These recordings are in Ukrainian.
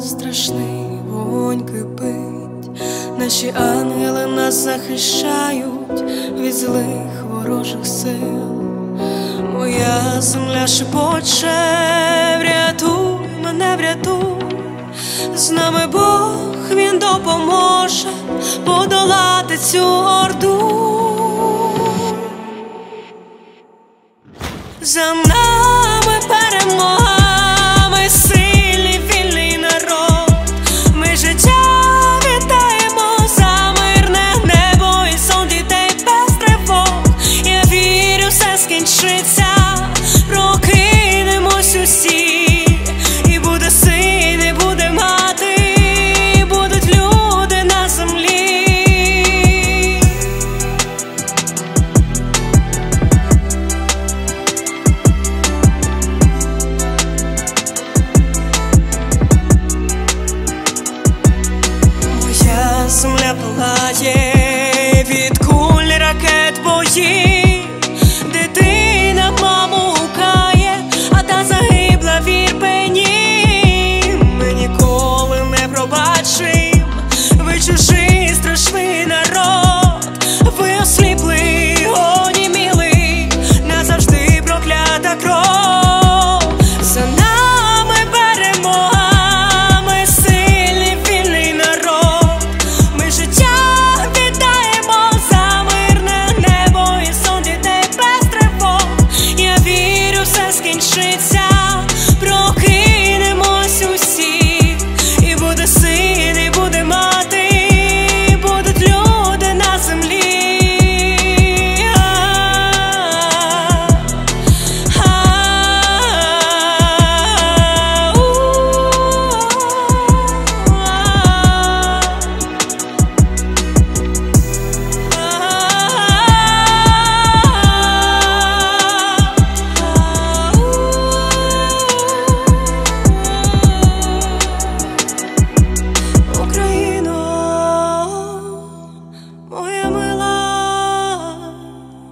Страшний вогонь кипить, наші ангели нас захищають від злих ворожих сил. Моя земля шепоче: врятуй мене, врятуй. З нами Бог, Він допоможе подолати цю орду. За нами перемога, ми сильний, вільний народ. Ми життя вітаємо за мирне небо і сон дітей без тривог. Я вірю, все скінчиться, прокинемось усі. І буде син, і буде мати, і будуть люди на землі. Земля палає від куль, ракет, боїв. Дитина маму гукає, а та загибла в Ірпені. Ми ніколи не пробачим, ви чужий страшний народ. Ви осліпли, оніміли, назавжди проклята кров. За нами перемога, ми сильний, вільний народ. Життя віддаємо за мирне небо і сон дітей без тривог. Я вірю, все скінчиться, прокинемось усі. І буде син, і буде мати, і будуть люди на землі.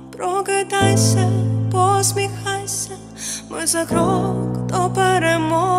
Прокидайся, посміхайся, ми за крок до перемоги.